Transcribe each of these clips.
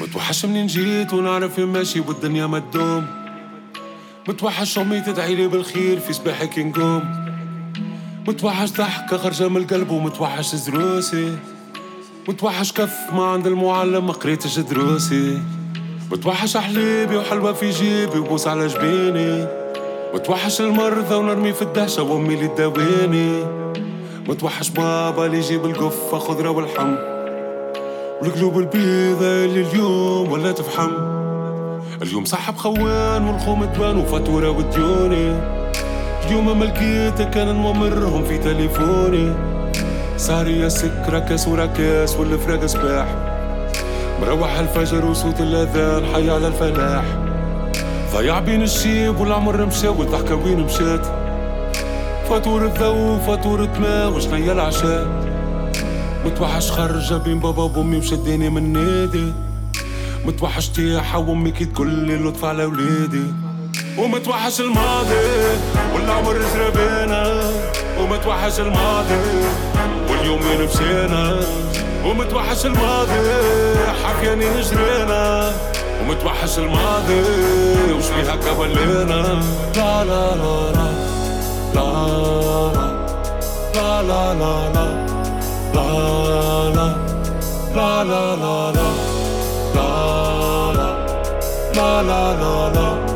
متوحش منين جيت ونعرف فين ماشي والدنيا ما تدوم. متوحش امي تدعيلي بالخير في صباحك نقوم. متوحش ضحكة خرجة من القلب ومتوحش دروسي. متوحش كف ما عند المعلم ما قريتش دروسي. متوحش احليبي وحلوة في جيبي وبوس على جبيني. متوحش المرضى ونرمي في الدهشة وامي اللي تداويني. متوحش بابا اللي يجيب القفة خضرة والحم والقلوب البيضة اللي اليوم ولا تفحم. اليوم صاحب خوان والخوم تبان وفاتورة وديوني. اليوم ما لقيتك كان نمرهم في تليفوني. سهرية سكرة كاس ورا كاس والفراق صباح. مروح الفجر وصوت الأذان حي على الفلاح. ضيع بين الشيب والعمر مشى والضحكة وين مشات. فاتورة ضو وفاتورة ماء وشنيا العشاء. متوحش خرجة بين بابا وامي وشديني من نادي. متوحش تيحة وامي كي تقولي لطف على ولادي. ومتوحش الماضي والعمر جرى بينا. ومتوحش الماضي واليوم وين مشينا. ومتوحش الماضي حكياني نجرينا. ومتوحش الماضي وش بيه هكا ولينا. لا لا لا لا لا لا لا لا لا لا لا لا لا لا لا لا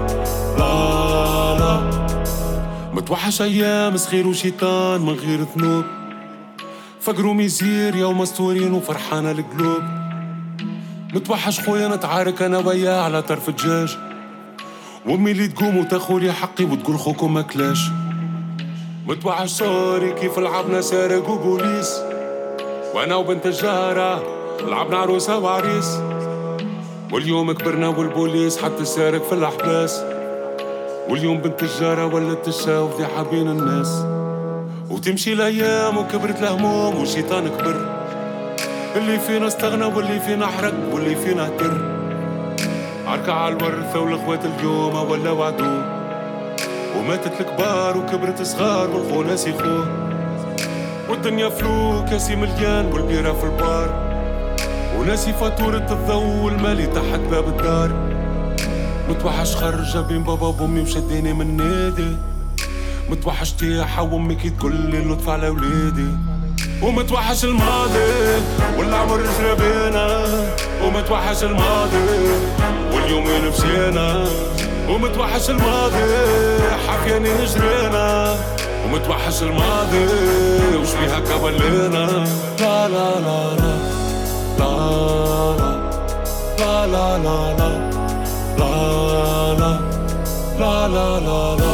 لا لا. متوحش ايام صغير وشيطان من غير ذنوب. فقروا ميزير يوم مستورين وفرحانة القلوب. متوحش خويا نتعارك انا وياه على طرف الدجاج. وامي اللي تقوم وتاخولي حقي وتقول خوكم ماكلاش. متوحش صاري كيف لعبنا سارق وبوليس. وانا وبنت الجارة لعبنا عروسة وعريس. واليوم كبرنا والبوليس حط السارق في الأحباس. واليوم بنت الجارة ولت تشاو فضيحة بين الناس. وتمشي الأيام وكبرت الهموم والشيطان كبر. اللي فينا استغنى واللي فينا حرق واللي فينا اهتر. عركة على الورثة والأخوات اليوم ولا وعدو. وماتت الكبار وكبرت صغار والخو ناسي خوه. والدنيا فلو كاسي مليان والبيرة في البار. وناسي فاتورة الضو والمالي تحت باب الدار. متوحش خرجة بين بابا وامي وشديني من نادي. متوحش تيحة وامي كي تقولي لطف على ولادي. ومتوحش الماضي والعمر جرى بينا. ومتوحش الماضي واليوم وين مشينا. ومتوحش الماضي حكياني نجرينا. ومتوحش الماضي وش بيه هكا ولينا. لا لا لا لا لا لا لا لا لا لا لا لا لا لا